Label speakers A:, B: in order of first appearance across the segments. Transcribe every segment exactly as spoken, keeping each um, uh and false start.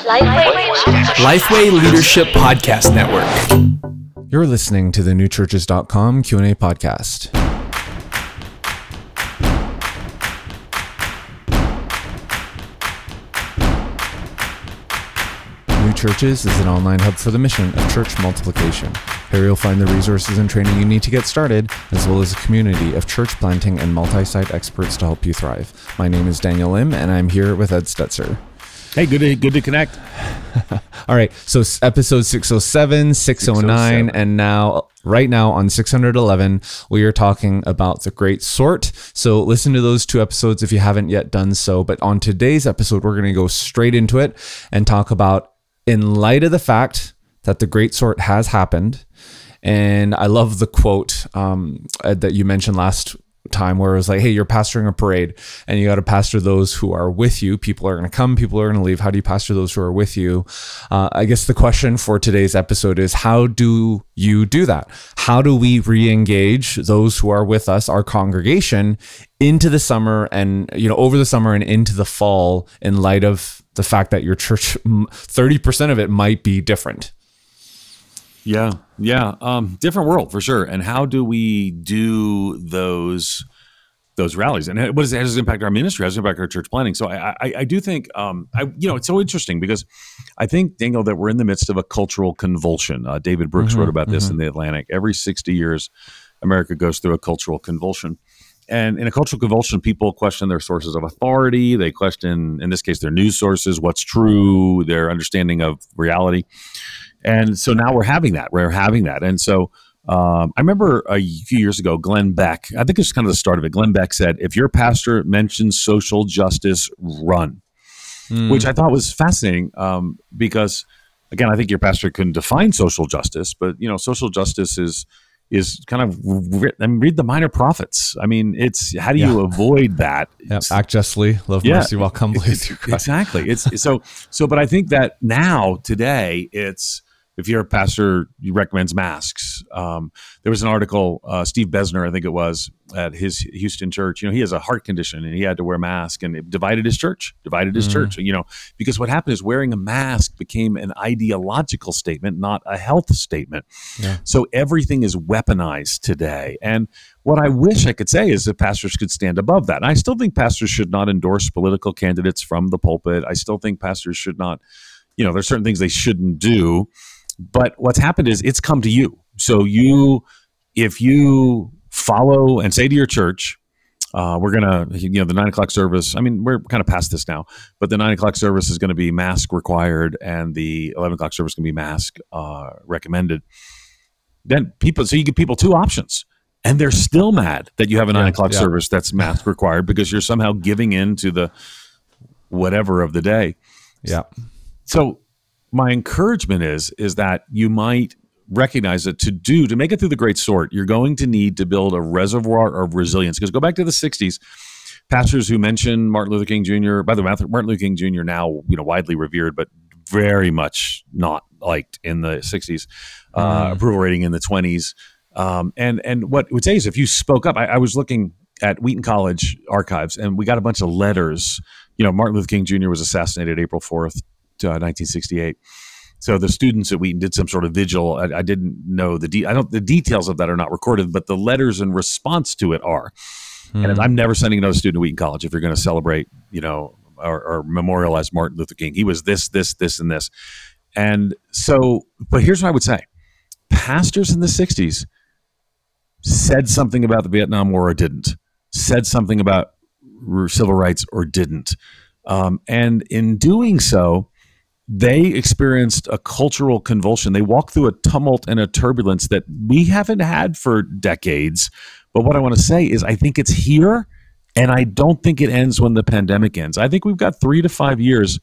A: Lifeway Leadership Podcast Network.
B: You're listening to the new churches dot com Q and A podcast. New Churches is an online hub for the mission of church multiplication. Here you'll find the resources and training you need to get started, as well as a community of church planting and multi-site experts to help you thrive. My name is Daniel Lim, and I'm here with Ed Stetzer.
C: Hey, good to, good to connect.
B: All right, so episode six oh seven, six oh nine, and now, right now on six hundred eleven, we are talking about the Great Sort. So listen to those two episodes if you haven't yet done so. But on today's episode, we're going to go straight into it and talk about, in light of the fact that the Great Sort has happened, and I love the quote um, that you mentioned last time where it was like, hey, you're pastoring a parade and you got to pastor those who are with you. People are going to come, people are going to leave. How do you pastor those who are with you? Uh, I guess the question for today's episode is, how do you do that? How do we re-engage those who are with us, our congregation, into the summer and, you know, over the summer and into the fall, in light of the fact that your church, thirty percent of it might be different?
C: Yeah, yeah, um, different world for sure. And how do we do those those rallies? And what does, how does it impact our ministry? How does it impact our church planning? So I, I, I do think, um, I, you know, it's so interesting because I think, Daniel, that we're in the midst of a cultural convulsion. Uh, David Brooks mm-hmm, wrote about this mm-hmm. in The Atlantic. Every sixty years, America goes through a cultural convulsion. And in a cultural convulsion, people question their sources of authority. They question, in this case, their news sources, what's true, their understanding of reality. And so now we're having that. We're having that. And so um, I remember a few years ago, Glenn Beck, I think it's kind of the start of it. Glenn Beck said, if your pastor mentions social justice, run, mm. which I thought was fascinating um, because, again, I think your pastor can define social justice, but, you know, social justice is is kind of, I mean, read the Minor Prophets. I mean, it's, how do you yeah. avoid that?
B: Yep. Act justly, love yeah, mercy, walk humbly.
C: Exactly. It's so, so, but I think that now, today, it's, if you're a pastor, you recommends masks. Um, there was an article, uh, Steve Besner, I think it was, at his Houston church. You know, he has a heart condition and he had to wear a mask, and it divided his church, divided his mm. church, you know, because what happened is wearing a mask became an ideological statement, not a health statement. Yeah. So everything is weaponized today. And what I wish I could say is that pastors could stand above that. And I still think pastors should not endorse political candidates from the pulpit. I still think pastors should not, you know, there's certain things they shouldn't do. But what's happened is it's come to you. So you, if you follow and say to your church, uh, we're going to, you know, the nine o'clock service, I mean, we're kind of past this now, but the nine o'clock service is going to be mask required and the eleven o'clock service can be mask uh, recommended. Then people, so you give people two options, and they're still mad that you have a nine yeah, o'clock yeah. service that's mask required because you're somehow giving in to the whatever of the day.
B: Yeah.
C: So my encouragement is, is that you might recognize that to do, to make it through the Great Sort, you're going to need to build a reservoir of resilience. Because go back to the sixties, pastors who mentioned Martin Luther King Junior, by the way, Martin Luther King Junior now, you know, widely revered, but very much not liked in the sixties, uh, mm. approval rating in the twenties. Um, and, and what I would say is, if you spoke up, I, I was looking at Wheaton College archives, and we got a bunch of letters. You know, Martin Luther King Junior was assassinated April fourth, Uh, nineteen sixty-eight. So the students at Wheaton did some sort of vigil. I, I didn't know the de- I don't the details of that are not recorded, but the letters in response to it are. Hmm. And I'm never sending another student to Wheaton College if you're going to celebrate, you know, or, or memorialize Martin Luther King. He was this, this, this, and this. And so, but here's what I would say: pastors in the sixties said something about the Vietnam War or didn't. Said something about civil rights or didn't. Um, and in doing so, they experienced a cultural convulsion. They walked through a tumult and a turbulence that we haven't had for decades. But what I want to say is, I think it's here, and I don't think it ends when the pandemic ends. I think we've got three to five years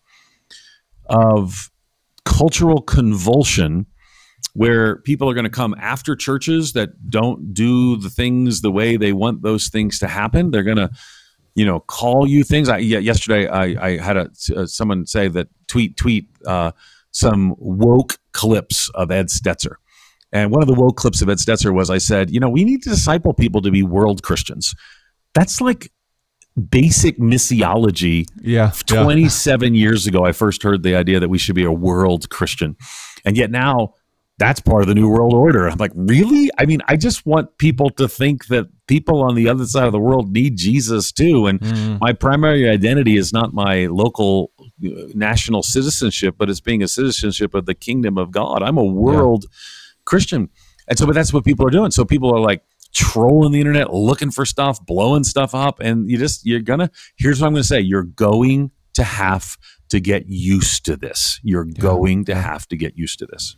C: of cultural convulsion where people are going to come after churches that don't do the things the way they want those things to happen. They're going to, you know, call you things. I, yeah, yesterday I, I had a, uh, someone say that tweet, tweet uh, some woke clips of Ed Stetzer. And one of the woke clips of Ed Stetzer was, I said, you know, we need to disciple people to be world Christians. That's like basic missiology.
B: Yeah,
C: twenty-seven yeah. years ago, I first heard the idea that we should be a world Christian. And yet now that's part of the New World Order. I'm like, really? I mean, I just want people to think that people on the other side of the world need Jesus too. And mm. my primary identity is not my local national citizenship, but it's being a citizenship of the kingdom of God. I'm a world yeah. Christian. And so, but that's what people are doing. So people are like trolling the internet, looking for stuff, blowing stuff up. And you just, you're gonna, here's what I'm going to say. You're going to have to get used to this. You're yeah. going to have to get used to this.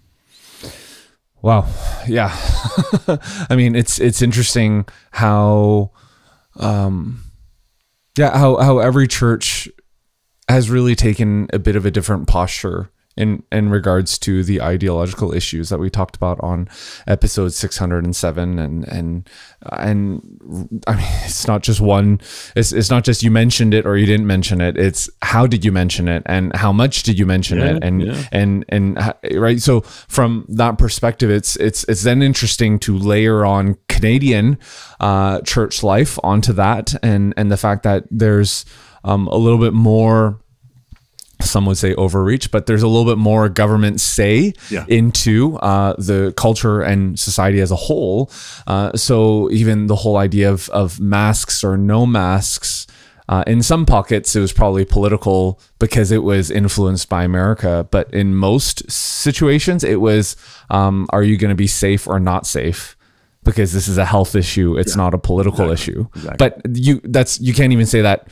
B: Wow. Yeah. I mean, it's, it's interesting how, um, yeah, how, how every church has really taken a bit of a different posture in, in regards to the ideological issues that we talked about on episode six hundred seven. And, and, and I mean, it's not just one, it's, it's not just you mentioned it or you didn't mention it. It's how did you mention it and how much did you mention yeah, it? And, yeah. and, and, right. So from that perspective, it's, it's, it's then interesting to layer on Canadian, uh, church life onto that. And, and the fact that there's, um, a little bit more, some would say overreach, but there's a little bit more government say yeah. into uh, the culture and society as a whole. Uh, so even the whole idea of, of masks or no masks, uh, in some pockets, it was probably political because it was influenced by America. But in most situations, it was, um, are you going to be safe or not safe? Because this is a health issue. It's yeah. not a political exactly. issue. Exactly. But you that's you can't even say that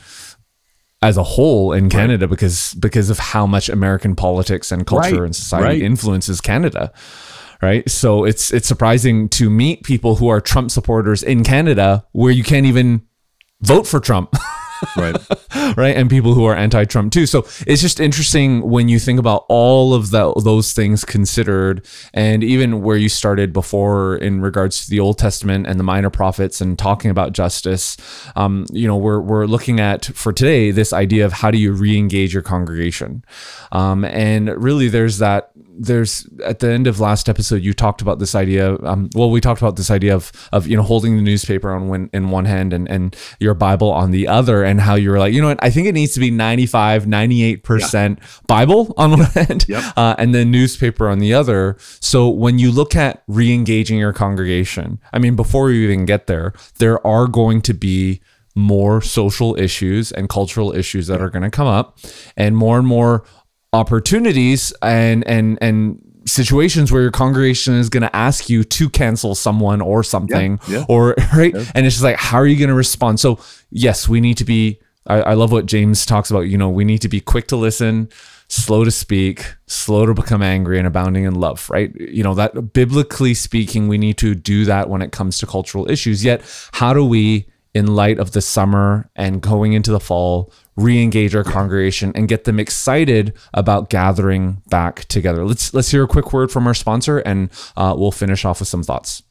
B: as a whole in Canada right. because because of how much American politics and culture right. and society right. influences Canada, right? So it's it's surprising to meet people who are Trump supporters in Canada where you can't even vote for Trump.
C: Right.
B: Right. And people who are anti-Trump too. So it's just interesting when you think about all of the, those things considered, and even where you started before in regards to the Old Testament and the minor prophets and talking about justice. Um, you know, we're, we're looking at for today, this idea of how do you re-engage your congregation? Um, and really there's that, there's at the end of last episode, you talked about this idea. Um, well, we talked about this idea of, of, you know, holding the newspaper on one, in one hand and, and your Bible on the other, and how you were like, you know what, I think it needs to be ninety-five, ninety-eight percent yeah. Bible on one hand yep. uh, and then newspaper on the other. So when you look at re-engaging your congregation, I mean, before you even get there, there are going to be more social issues and cultural issues that are going to come up, and more and more opportunities and and and situations where your congregation is going to ask you to cancel someone or something yeah, yeah. or right yeah. and it's just like, how are you going to respond? So yes, we need to be I, I love what James talks about, you know, we need to be quick to listen, slow to speak, slow to become angry, and abounding in love, right? You know, that biblically speaking, we need to do that when it comes to cultural issues. Yet how do we, in light of the summer and going into the fall, re-engage our congregation and get them excited about gathering back together? Let's let's hear a quick word from our sponsor, and uh, we'll finish off with some thoughts.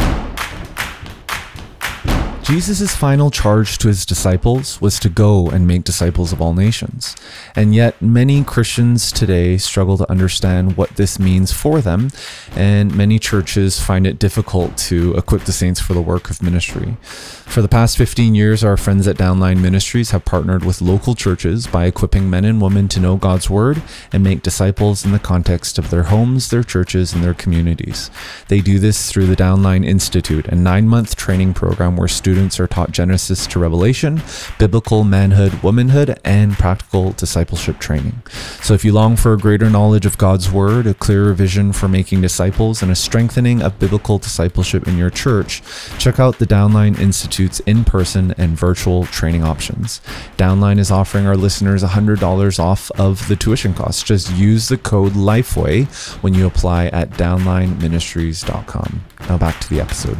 B: Jesus' final charge to his disciples was to go and make disciples of all nations. And yet many Christians today struggle to understand what this means for them, and many churches find it difficult to equip the saints for the work of ministry. For the past fifteen years, our friends at Downline Ministries have partnered with local churches by equipping men and women to know God's Word and make disciples in the context of their homes, their churches, and their communities. They do this through the Downline Institute, a nine-month training program where students are taught Genesis to Revelation, biblical manhood, womanhood, and practical discipleship training. So if you long for a greater knowledge of God's Word, a clearer vision for making disciples, and a strengthening of biblical discipleship in your church, check out the Downline Institute's in-person and virtual training options. Downline is offering our listeners one hundred dollars off of the tuition costs. Just use the code LIFEWAY when you apply at downline ministries dot com. Now back to the episode.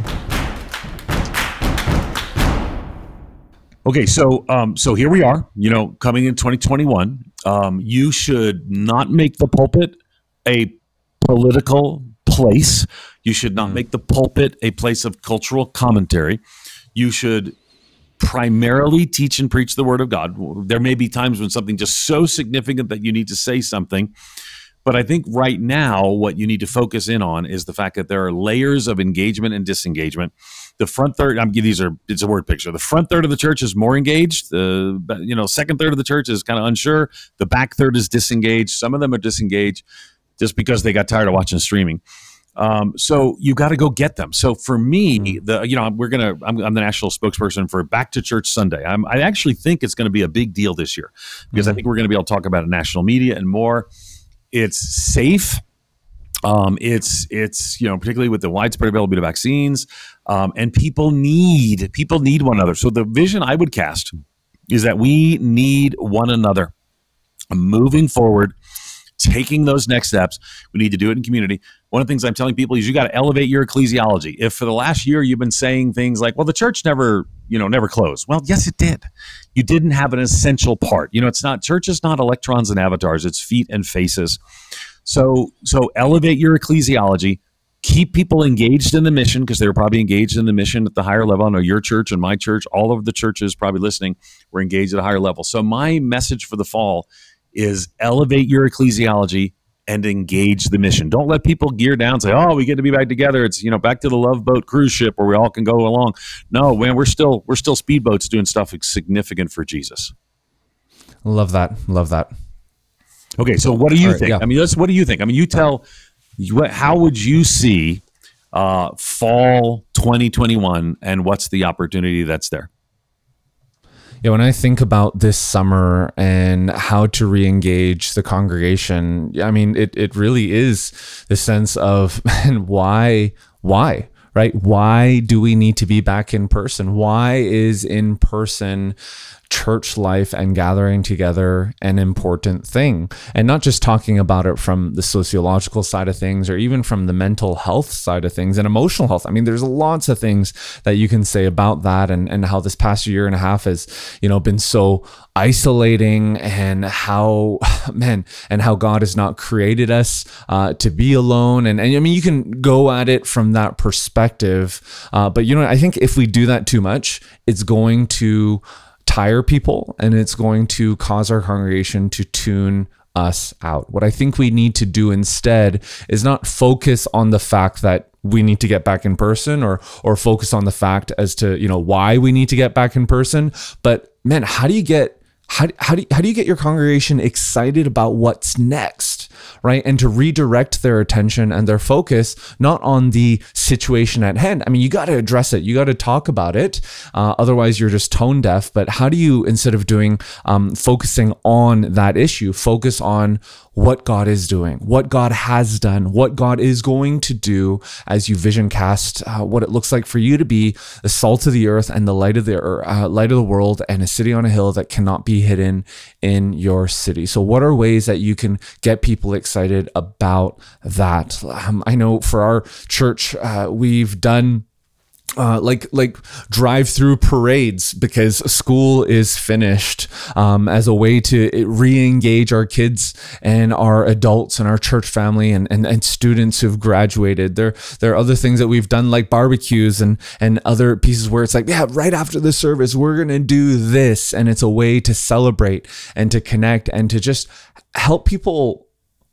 C: Okay, so um, so here we are, you know, coming in twenty twenty-one. Um, you should not make the pulpit a political place. You should not make the pulpit a place of cultural commentary. You should primarily teach and preach the Word of God. There may be times when something just so significant that you need to say something. But I think right now what you need to focus in on is the fact that there are layers of engagement and disengagement. The front third, I'm these are it's a word picture. The front third of the church is more engaged. The you know second third of the church is kind of unsure. The back third is disengaged. Some of them are disengaged just because they got tired of watching streaming. Um, so you got to go get them. So for me, the you know we're gonna I'm, I'm the national spokesperson for Back to Church Sunday. I'm, I actually think it's going to be a big deal this year because mm-hmm. I think we're going to be able to talk about it in national media and more. It's safe. Um, it's it's you know particularly with the widespread availability of vaccines, um, and people need people need one another. So the vision I would cast is that we need one another moving forward. Taking those next steps, we need to do it in community. One of the things I'm telling people is you got to elevate your ecclesiology. If for the last year you've been saying things like, well, the church never, you know, never closed. Well, yes, it did. You didn't have an essential part. You know, it's not, church is not electrons and avatars. It's feet and faces. So, so elevate your ecclesiology. Keep people engaged in the mission because they were probably engaged in the mission at the higher level. I know your church and my church, all of the churches probably listening, were engaged at a higher level. So my message for the fall is elevate your ecclesiology and engage the mission. Don't let people gear down and say, oh, we get to be back together. It's, you know, back to the Love Boat cruise ship where we all can go along. No, man, we're still we're still speedboats doing stuff significant for Jesus.
B: Love that. Love that.
C: Okay, so what do you
B: right,
C: think?
B: yeah.
C: I mean, let's, what do you think? I mean, you tell, how would you see uh, fall twenty twenty-one and what's the opportunity that's there?
B: Yeah, when I think about this summer and how to re-engage the congregation, I mean, it it really is the sense of, man, why, why, right? Why do we need to be back in person? Why is in-person church life and gathering together an important thing? And not just talking about it from the sociological side of things or even from the mental health side of things and emotional health. I mean, there's lots of things that you can say about that and, and how this past year and a half has, you know, been so isolating and how, man, and how God has not created us uh, to be alone. And, and I mean, you can go at it from that perspective. Uh, but, you know, I think if we do that too much, it's going to tire people and it's going to cause our congregation to tune us out. What I think we need to do instead is not focus on the fact that we need to get back in person or or focus on the fact as to, you know, why we need to get back in person, but man, how do you get how how do you, how do you get your congregation excited about what's next, right? And to redirect their attention and their focus not on the situation at hand. I mean, you got to address it. You got to talk about it. Uh, otherwise, you're just tone deaf. But how do you, instead of doing um, focusing on that issue, focus on what God is doing, what God has done, what God is going to do as you vision cast uh, what it looks like for you to be the salt of the earth and the light of the uh, light of the world and a city on a hill that cannot be hidden in your city. So what are ways that you can get people excited about that? Um, I know for our church, uh, we've done Uh, like like drive-through parades because school is finished um, as a way to re-engage our kids and our adults and our church family and, and, and students who've graduated. There there are other things that we've done like barbecues and, and other pieces where it's like, yeah, right after the service, we're going to do this. And it's a way to celebrate and to connect and to just help people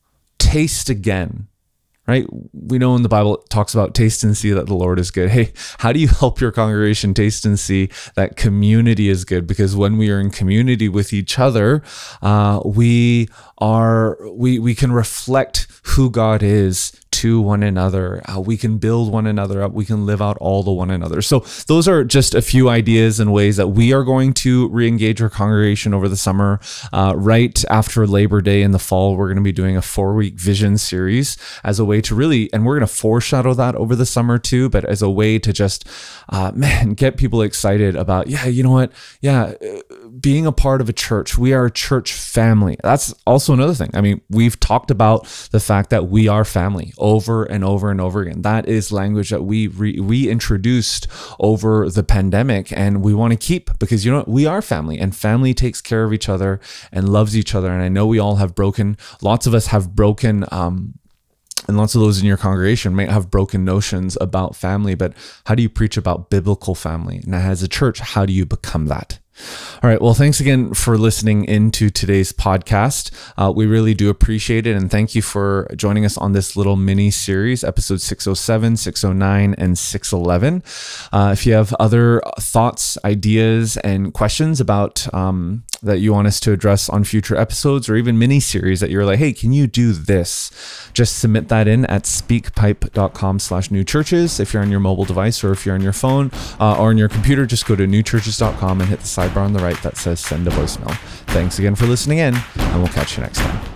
B: taste again. Right? We know in the Bible it talks about taste and see that the Lord is good. Hey, how do you help your congregation taste and see that community is good? Because when we are in community with each other, uh, we are we we can reflect who God is to one another. Uh, we can build one another up. We can live out all the one another. So those are just a few ideas and ways that we are going to re-engage our congregation over the summer. Uh, right after Labor Day in the fall, we're going to be doing a four-week vision series as a way to really, and we're going to foreshadow that over the summer too, but as a way to just, uh, man, get people excited about, yeah, you know what? Yeah, being a part of a church. We are a church family. That's also another thing. I mean, we've talked about the fact that we are family over and over and over again. That is language that we re- we introduced over the pandemic and we want to keep because, you know what, we are family and family takes care of each other and loves each other. And I know we all have broken, lots of us have broken, um, and lots of those in your congregation might have broken notions about family, but how do you preach about biblical family? And as a church, how do you become that? All right. Well, thanks again for listening into today's podcast. Uh, we really do appreciate it. And thank you for joining us on this little mini series, episode six oh seven, six oh nine, and six eleven. Uh, if you have other thoughts, ideas, and questions about um, that you want us to address on future episodes, or even mini series that you're like, hey, can you do this? Just submit that in at speakpipe.com slash new churches. If you're on your mobile device, or if you're on your phone uh, or on your computer, just go to new churches dot com and hit the sidebar on the right that says send a voicemail. Thanks again for listening in, and we'll catch you next time.